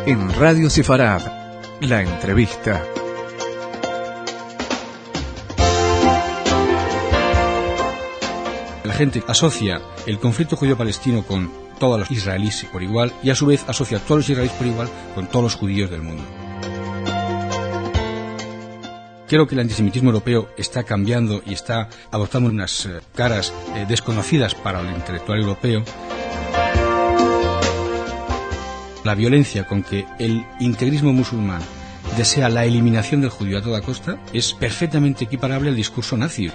En Radio Sefarad, la entrevista. La gente asocia el conflicto judío-palestino con todos los israelíes por igual y a su vez asocia a todos los israelíes por igual con todos los judíos del mundo. Creo que el antisemitismo europeo está cambiando y está adoptando unas caras desconocidas para el intelectual europeo. La violencia con que el integrismo musulmán desea la eliminación del judío a toda costa es perfectamente equiparable al discurso nazi.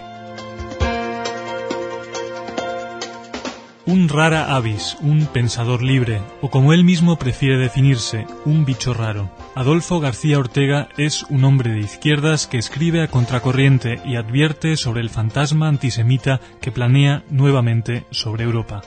Un rara avis, un pensador libre, o como él mismo prefiere definirse, un bicho raro. Adolfo García Ortega es un hombre de izquierdas que escribe a contracorriente y advierte sobre el fantasma antisemita que planea nuevamente sobre Europa.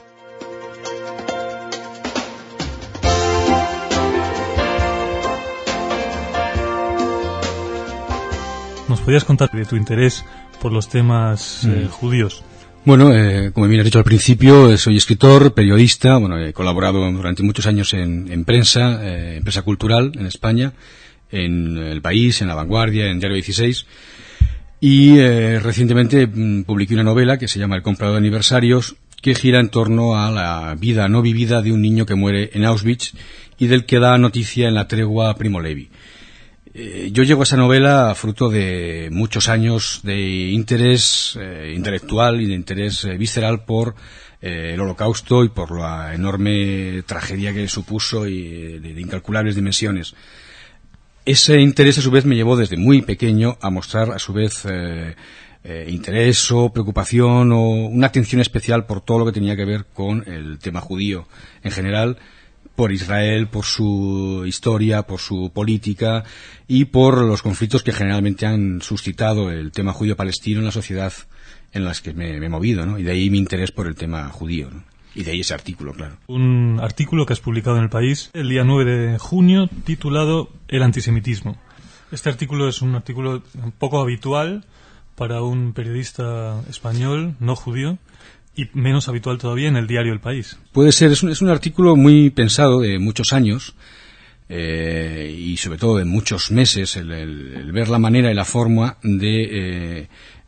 ¿Nos podrías contar de tu interés por los temas judíos? Bueno, como bien has dicho al principio, soy escritor, periodista, he colaborado durante muchos años en prensa cultural en España, en El País, en La Vanguardia, en Diario 16, y recientemente publiqué una novela que se llama El comprador de aniversarios, que gira en torno a la vida no vivida de un niño que muere en Auschwitz y del que da noticia en la tregua Primo Levi. Yo llego a esa novela fruto de muchos años de interés intelectual y de interés visceral por el Holocausto y por la enorme tragedia que supuso y de incalculables dimensiones. Ese interés a su vez me llevó desde muy pequeño a mostrar a su vez interés o preocupación o una atención especial por todo lo que tenía que ver con el tema judío en general, por Israel, por su historia, por su política y por los conflictos que generalmente han suscitado el tema judío-palestino en la sociedad en la que me he movido, ¿no? Y de ahí mi interés por el tema judío, ¿no? Y de ahí ese artículo, claro. Un artículo que has publicado en El País el día 9 de junio titulado El antisemitismo. Este artículo es un artículo un poco habitual para un periodista español no judío, y menos habitual todavía en el diario El País. Puede ser, es un artículo muy pensado de muchos años y sobre todo de muchos meses, el ver la manera y la forma de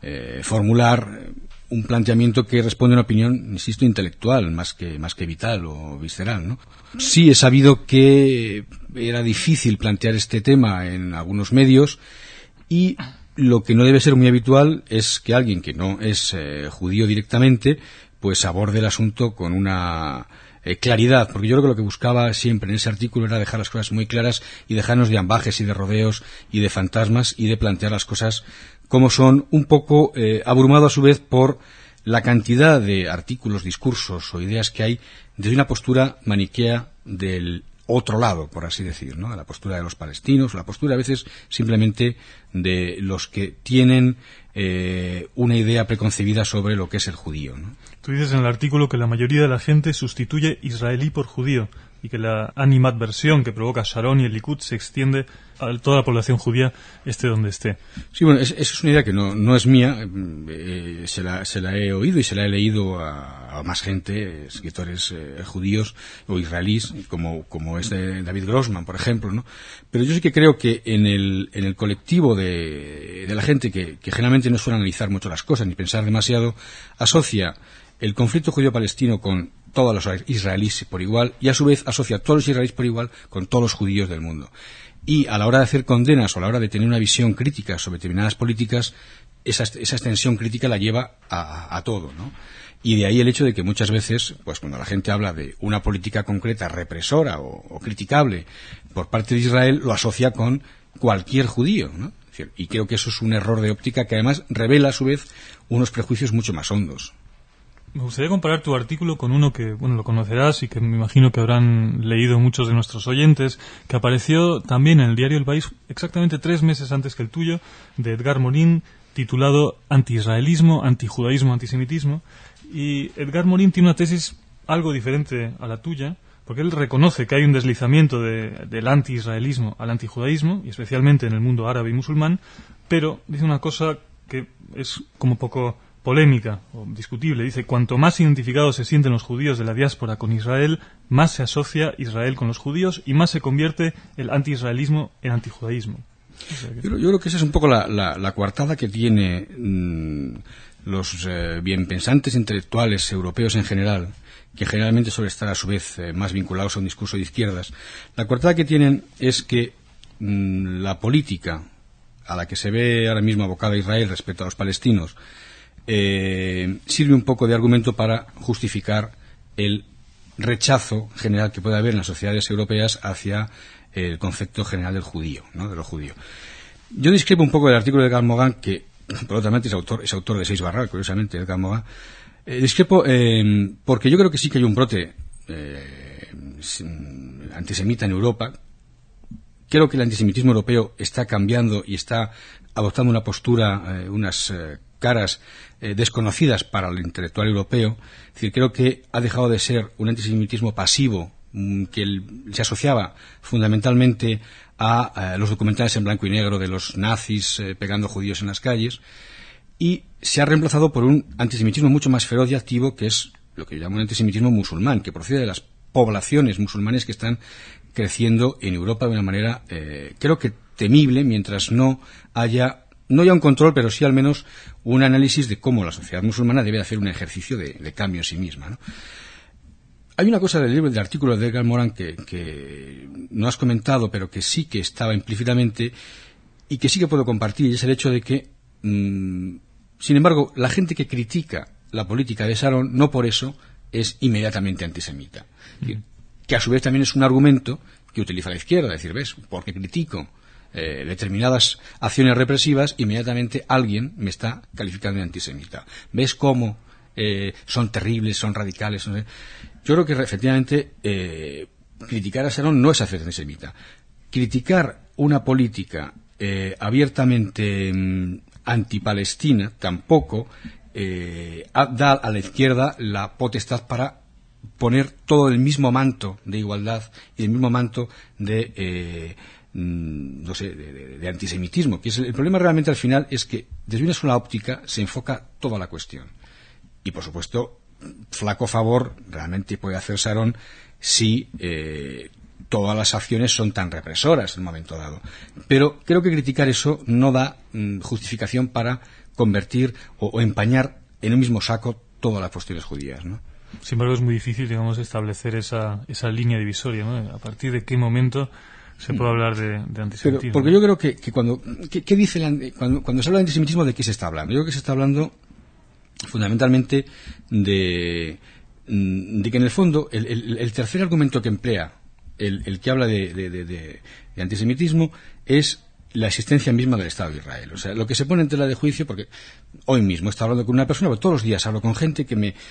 formular un planteamiento que responde a una opinión, insisto, intelectual más que vital o visceral, ¿no? Sí he sabido que era difícil plantear este tema en algunos medios y lo que no debe ser muy habitual es que alguien que no es judío directamente pues aborde el asunto con una claridad, porque yo creo que lo que buscaba siempre en ese artículo era dejar las cosas muy claras y dejarnos de ambajes y de rodeos y de fantasmas y de plantear las cosas como son, un poco abrumado a su vez por la cantidad de artículos, discursos o ideas que hay desde una postura maniquea del otro lado, por así decir, ¿no? La postura de los palestinos, la postura a veces simplemente de los que tienen una idea preconcebida sobre lo que es el judío, ¿no? Tú dices en el artículo que la mayoría de la gente sustituye israelí por judío y que la animadversión que provoca Sharon y el Likud se extiende a toda la población judía, esté donde esté. Sí, bueno, esa es una idea que no es mía, se la he oído y se la he leído a más gente, escritores judíos o israelíes, como es David Grossman, por ejemplo, ¿no? Pero yo sí que creo que en el colectivo de la gente que generalmente no suele analizar mucho las cosas ni pensar demasiado, asocia el conflicto judío-palestino con todos los israelíes por igual y a su vez asocia a todos los israelíes por igual con todos los judíos del mundo. Y a la hora de hacer condenas o a la hora de tener una visión crítica sobre determinadas políticas, esa extensión crítica la lleva a todo, ¿no? Y de ahí el hecho de que muchas veces, pues cuando la gente habla de una política concreta represora o criticable por parte de Israel, lo asocia con cualquier judío, ¿no? Y creo que eso es un error de óptica que además revela a su vez unos prejuicios mucho más hondos. Me gustaría comparar tu artículo con uno que, lo conocerás y que me imagino que habrán leído muchos de nuestros oyentes, que apareció también en el diario El País exactamente 3 meses antes que el tuyo, de Edgar Morin, titulado Anti-israelismo, antijudaísmo, antisemitismo. Y Edgar Morin tiene una tesis algo diferente a la tuya, porque él reconoce que hay un deslizamiento del anti-israelismo al antijudaísmo, y especialmente en el mundo árabe y musulmán, pero dice una cosa que es como poco polémica o discutible. Dice: cuanto más identificados se sienten los judíos de la diáspora con Israel, más se asocia Israel con los judíos y más se convierte el anti-israelismo en antijudaísmo. Yo creo que esa es un poco la coartada que tiene los bienpensantes intelectuales europeos en general, que generalmente suele estar a su vez más vinculados a un discurso de izquierdas. La coartada que tienen es que la política a la que se ve ahora mismo abocada Israel respecto a los palestinos sirve un poco de argumento para justificar el rechazo general que puede haber en las sociedades europeas hacia el concepto general del judío, ¿no? De lo judío. Yo discrepo un poco del artículo de Edgar Morin, que por otra parte es autor de 6 Barral, curiosamente, Edgar Morin. Discrepo porque yo creo que sí que hay un brote antisemita en Europa. Creo que el antisemitismo europeo está cambiando y está adoptando una postura, unas caras desconocidas para el intelectual europeo. Es decir, creo que ha dejado de ser un antisemitismo pasivo que se asociaba fundamentalmente a los documentales en blanco y negro de los nazis pegando judíos en las calles, y se ha reemplazado por un antisemitismo mucho más feroz y activo, que es lo que yo llamo un antisemitismo musulmán, que procede de las poblaciones musulmanes que están creciendo en Europa de una manera, creo que temible, mientras no ya un control, pero sí al menos un análisis de cómo la sociedad musulmana debe hacer un ejercicio de cambio en sí misma, ¿no? Hay una cosa del libro, del artículo de Edgar Morin que no has comentado, pero que sí que estaba implícitamente y que sí que puedo compartir, y es el hecho de que, sin embargo, la gente que critica la política de Sharon no por eso es inmediatamente antisemita. Que a su vez también es un argumento que utiliza la izquierda, es decir, ¿ves? Porque critico determinadas acciones represivas, inmediatamente alguien me está calificando de antisemita. ¿Ves cómo son terribles, son radicales? No sé. Yo creo que efectivamente criticar a Sharon no es hacer antisemita. Criticar una política abiertamente antipalestina tampoco da a la izquierda la potestad para poner todo el mismo manto de igualdad y el mismo manto de antisemitismo, que es el problema realmente al final es que desde una sola óptica se enfoca toda la cuestión. Y por supuesto, flaco favor realmente puede hacer Sharon si todas las acciones son tan represoras en un momento dado. Pero creo que criticar eso no da justificación para convertir o empañar en un mismo saco todas las cuestiones judías, ¿no? Sin embargo, es muy difícil, digamos, establecer esa línea divisoria, ¿no? A partir de qué momento se puede hablar de antisemitismo. Pero, porque yo creo que cuando dice cuando se habla de antisemitismo, ¿de qué se está hablando? Yo creo que se está hablando fundamentalmente de que en el fondo el tercer argumento que emplea el que habla de antisemitismo es la existencia misma del Estado de Israel. O sea, lo que se pone en tela de juicio, porque hoy mismo he estado hablando con una persona, pero todos los días hablo con gente que me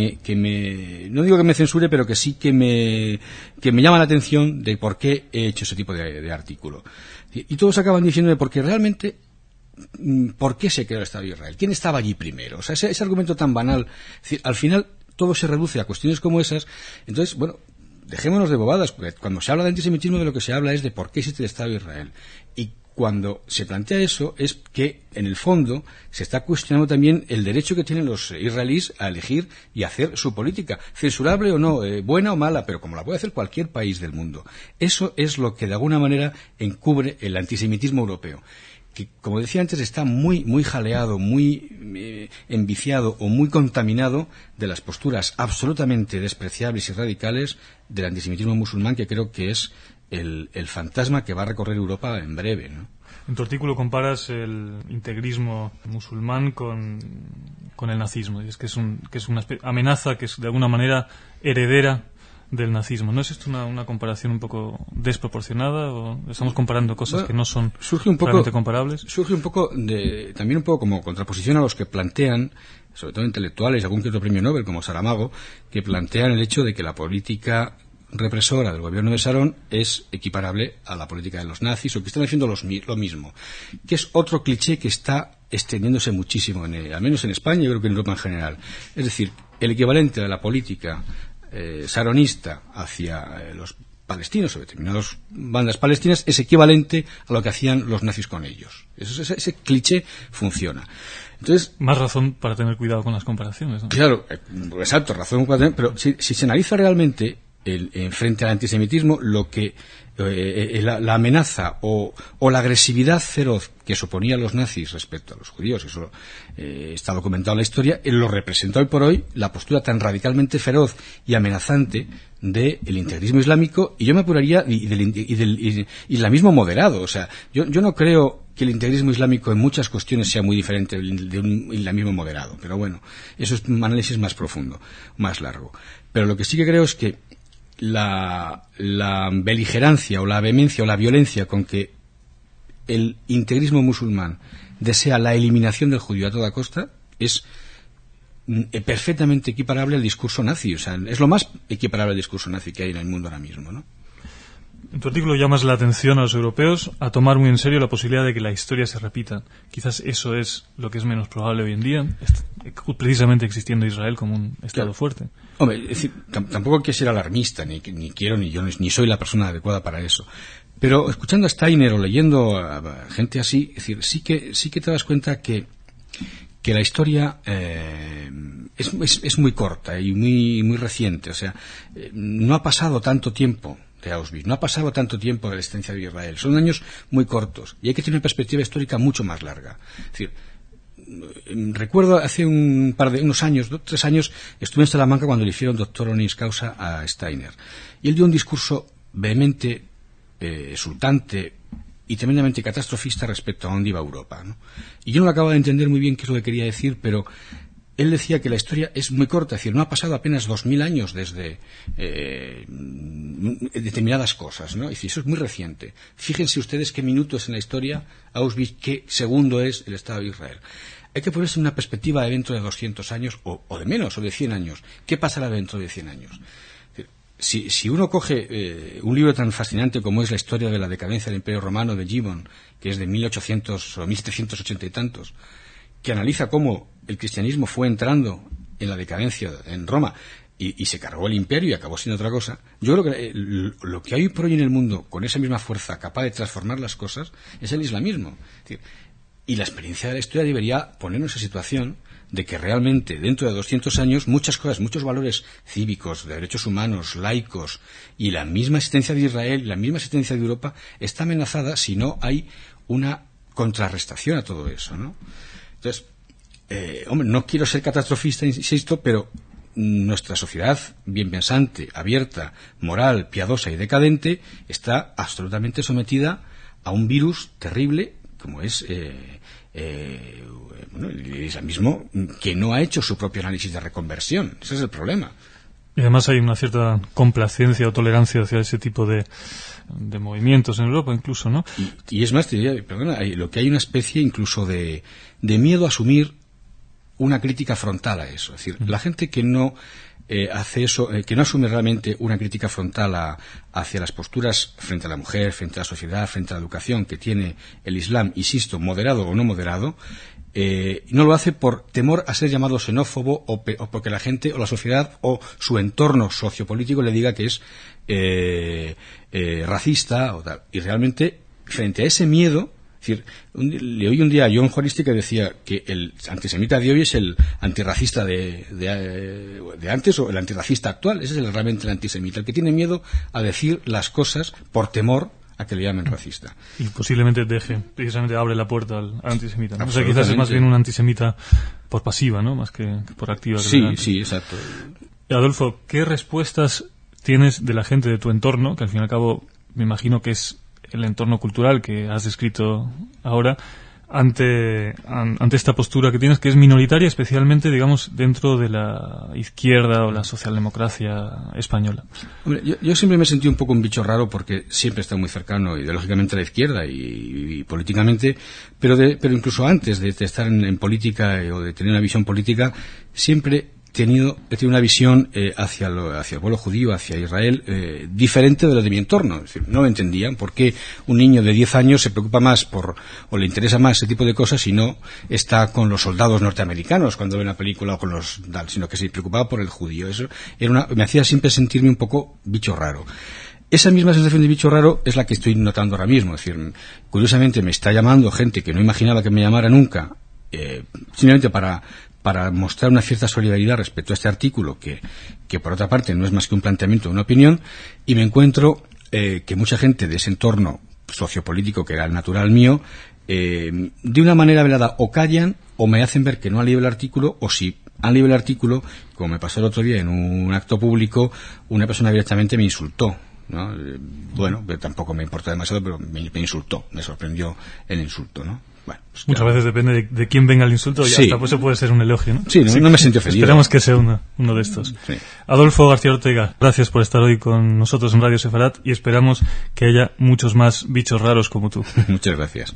no digo que me censure, pero que sí que me llama la atención de por qué he hecho ese tipo de artículo. Y todos acaban diciéndome porque realmente ¿por qué se creó el Estado de Israel? ¿Quién estaba allí primero? O sea, ese argumento tan banal. Es decir, al final todo se reduce a cuestiones como esas. Entonces, bueno, dejémonos de bobadas, porque cuando se habla de antisemitismo de lo que se habla es de por qué existe el Estado de Israel. Y cuando se plantea eso es que, en el fondo, se está cuestionando también el derecho que tienen los israelíes a elegir y hacer su política, censurable o no, buena o mala, pero como la puede hacer cualquier país del mundo. Eso es lo que, de alguna manera, encubre el antisemitismo europeo, que, como decía antes, está muy, muy jaleado, muy enviciado o muy contaminado de las posturas absolutamente despreciables y radicales del antisemitismo musulmán, que creo que es el fantasma que va a recorrer Europa en breve, ¿no? En tu artículo comparas el integrismo musulmán con el nazismo, y es que es una amenaza que es de alguna manera heredera del nazismo. ¿No es esto una comparación un poco desproporcionada, o estamos comparando cosas que no son realmente comparables? Surge un poco también un poco como contraposición a los que plantean, sobre todo intelectuales, algún que otro premio Nobel como Saramago, que plantean el hecho de que la política represora del gobierno de Sharon es equiparable a la política de los nazis, o que están haciendo lo mismo, que es otro cliché que está extendiéndose muchísimo, al menos en España y creo que en Europa en general. Es decir, el equivalente de la política sharonista hacia los palestinos o determinadas bandas palestinas es equivalente a lo que hacían los nazis con ellos. Ese cliché funciona. Entonces, más razón para tener cuidado con las comparaciones, ¿no? Claro, exacto, razón para tener, pero si se analiza realmente frente al antisemitismo, lo que la amenaza o la agresividad feroz que suponían los nazis respecto a los judíos, eso está documentado en la historia, lo representa hoy por hoy la postura tan radicalmente feroz y amenazante del integrismo islámico, y yo me apuraría, y del islamismo moderado. O sea, yo no creo que el integrismo islámico en muchas cuestiones sea muy diferente de un islamismo moderado, pero bueno, eso es un análisis más profundo, más largo. Pero lo que sí que creo es que la beligerancia o la vehemencia o la violencia con que el integrismo musulmán desea la eliminación del judío a toda costa es perfectamente equiparable al discurso nazi. O sea, es lo más equiparable al discurso nazi que hay en el mundo ahora mismo, ¿no? En tu artículo llamas la atención a los europeos a tomar muy en serio la posibilidad de que la historia se repita. Quizás eso es lo que es menos probable hoy en día, precisamente existiendo Israel como un Estado fuerte. Hombre, es decir, tampoco quiero ser alarmista, ni quiero, ni soy la persona adecuada para eso. Pero escuchando a Steiner o leyendo a gente así, es decir, sí que te das cuenta que la historia es muy corta y muy reciente. O sea, no ha pasado tanto tiempo de Auschwitz, no ha pasado tanto tiempo de la existencia de Israel. Son años muy cortos y hay que tener una perspectiva histórica mucho más larga. Es decir, recuerdo hace unos años, 3 años, estuve en Salamanca cuando le hicieron doctor honoris causa a Steiner. Y él dio un discurso vehemente, exultante y tremendamente catastrofista respecto a dónde iba Europa, ¿no? Y yo no lo acabo de entender muy bien qué es lo que quería decir, pero él decía que la historia es muy corta, es decir, no ha pasado apenas 2000 años desde determinadas cosas, ¿no? Es decir, eso es muy reciente. Fíjense ustedes qué minuto es en la historia Auschwitz, qué segundo es el Estado de Israel. Hay que ponerse en una perspectiva de dentro de 200 años, o de menos, o de 100 años. ¿Qué pasará dentro de 100 años? Si uno coge un libro tan fascinante como es la historia de la decadencia del Imperio Romano de Gibbon, que es de 1800 o 1780 y tantos, que analiza cómo el cristianismo fue entrando en la decadencia en Roma y se cargó el imperio y acabó siendo otra cosa. Yo creo que lo que hay por hoy en el mundo, con esa misma fuerza capaz de transformar las cosas, es el islamismo. Es decir, y la experiencia de la historia debería ponernos en situación de que realmente dentro de 200 años muchas cosas, muchos valores cívicos, de derechos humanos, laicos y la misma existencia de Israel y la misma existencia de Europa está amenazada si no hay una contrarrestación a todo eso, ¿no? Entonces, hombre, no quiero ser catastrofista, insisto, pero nuestra sociedad bien pensante, abierta, moral, piadosa y decadente está absolutamente sometida a un virus terrible como es el islamismo, que no ha hecho su propio análisis de reconversión. Ese es el problema. Y además hay una cierta complacencia o tolerancia hacia ese tipo de movimientos en Europa incluso, ¿no? Y es más, te diría, perdona, lo que hay una especie incluso de miedo a asumir una crítica frontal a eso. Es decir, la gente que no hace eso, que no asume realmente una crítica frontal hacia las posturas frente a la mujer, frente a la sociedad, frente a la educación que tiene el Islam, insisto, moderado o no moderado, no lo hace por temor a ser llamado xenófobo o porque la gente o la sociedad o su entorno sociopolítico le diga que es racista o tal. Y realmente, frente a ese miedo, es decir, le oí un día a John Juaristi que decía que el antisemita de hoy es el antirracista de antes o el antirracista actual. Ese es realmente el antisemita, el que tiene miedo a decir las cosas por temor a que le llamen racista. Y posiblemente precisamente abre la puerta al antisemita, ¿no? O sea, quizás es más bien un antisemita por pasiva, ¿no? Más que por activa. Sí, exacto. Adolfo, ¿qué respuestas tienes de la gente de tu entorno, que al fin y al cabo me imagino que es el entorno cultural que has descrito ahora, ante esta postura que tienes, que es minoritaria, especialmente, digamos, dentro de la izquierda o la socialdemocracia española? Hombre, yo siempre me sentí un poco un bicho raro porque siempre he estado muy cercano ideológicamente a la izquierda y políticamente, pero incluso antes de estar en política o de tener una visión política, siempre he tenido una visión hacia el pueblo judío, hacia Israel, diferente de lo de mi entorno. Es decir, no entendían por qué un niño de 10 años se preocupa más o le interesa más ese tipo de cosas y no está con los soldados norteamericanos cuando ve una película o con los sino que se preocupaba por el judío. Eso me hacía siempre sentirme un poco bicho raro. esa misma sensación de bicho raro es la que estoy notando ahora mismo. Es decir, curiosamente me está llamando gente que no imaginaba que me llamara nunca, simplemente para mostrar una cierta solidaridad respecto a este artículo, que por otra parte no es más que un planteamiento, una opinión, y me encuentro que mucha gente de ese entorno sociopolítico, que era el natural mío, de una manera velada o callan o me hacen ver que no han leído el artículo, o si han leído el artículo, como me pasó el otro día en un acto público, una persona directamente me insultó, ¿no? Bueno, tampoco me importa demasiado, pero me insultó, me sorprendió el insulto, ¿no? Bueno, pues muchas veces depende de quién venga el insulto y sí, hasta pues se puede ser un elogio, ¿no? Sí, no me siento ofendido. Esperamos que sea uno de estos. Sí. Adolfo García Ortega, gracias por estar hoy con nosotros en Radio Sefarat y esperamos que haya muchos más bichos raros como tú. Muchas gracias.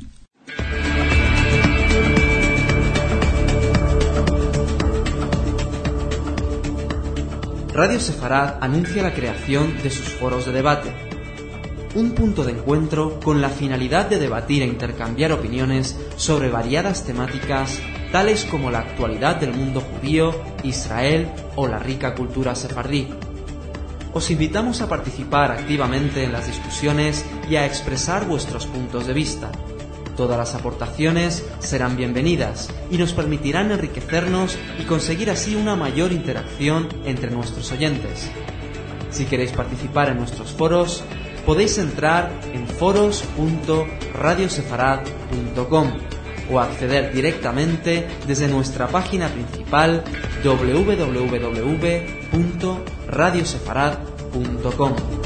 Radio Sefarat anuncia la creación de sus foros de debate. Un punto de encuentro con la finalidad de debatir e intercambiar opiniones sobre variadas temáticas tales como la actualidad del mundo judío, Israel o la rica cultura sefardí. Os invitamos a participar activamente en las discusiones y a expresar vuestros puntos de vista. Todas las aportaciones serán bienvenidas y nos permitirán enriquecernos y conseguir así una mayor interacción entre nuestros oyentes. Si queréis participar en nuestros foros, podéis entrar en foros.radiosefarat.com o acceder directamente desde nuestra página principal www.radiosefarat.com.